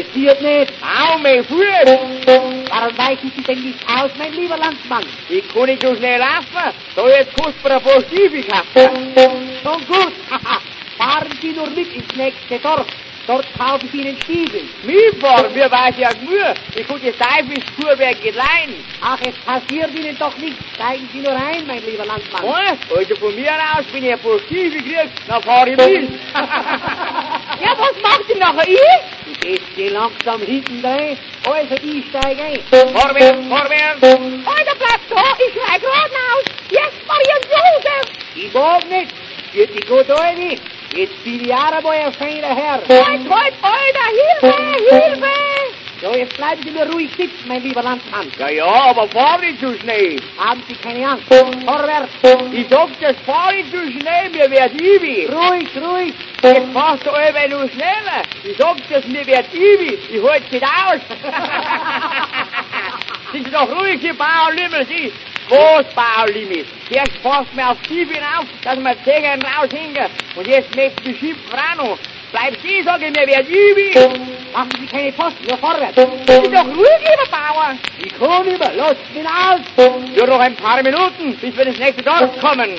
passiert nicht. Hau mir Fuß! Warum weichen Sie denn nicht aus, mein lieber Landsmann? Ich kann nicht so schnell laufen. So, jetzt kostet mir ein paar Stiefel kaufen. Schon gut. Fahren Sie nur mit ins nächste Dorf. Dort kaufe ich Ihnen Stiefel. Mitfahren, mir weiß ja nur. Ich kann das Teufelsfuhrwerk nicht leihen. Ach, es passiert Ihnen doch nichts. Steigen Sie nur ein, mein lieber Landsmann. Also von mir aus, wenn ich ein paar Stiefel krieg, dann fahr ich mit. Ja, was macht denn nachher ich? Ich geh langsam hinten rein. Also, ich steige ein. Vorwärts, vorwärts. Alter, bleib da, ich schrei geradeaus. Jetzt Maria Josef. Ich mag nicht. Geht die gut rein. Jetzt bin ich auch einmal ein feiner Herr. Halt, Alter, Hilfe, Hilfe. So, jetzt bleiben Sie nur ruhig sitzen, mein lieber Landsmann. Ja, aber fahr nicht so schnell. Haben Sie keine Angst. Vorwärts. Ich sag, das fahr nicht so schnell, mir wird ewig. Ruhig, ruhig. Jetzt fahrst du einfach nur schneller. Ich sag das, mir wird ewig. Ich halt's nicht aus. Sind Sie doch ruhig, Sie Baulimmel, Sie. Was, Baulimmel? Erst passt mir auf die hinauf, dass wir Zählen raushängen. Und jetzt möchtest du schimpfen auch noch. Bleib Sie, sag ich, mir wird ewig. Machen Sie keine Post, nur vorwärts. Sind doch ruhig, lieber Bauer. Ich kann nicht mehr. Los, bin aus. Nur noch ein paar Minuten, bis wir ins nächste Dorf kommen.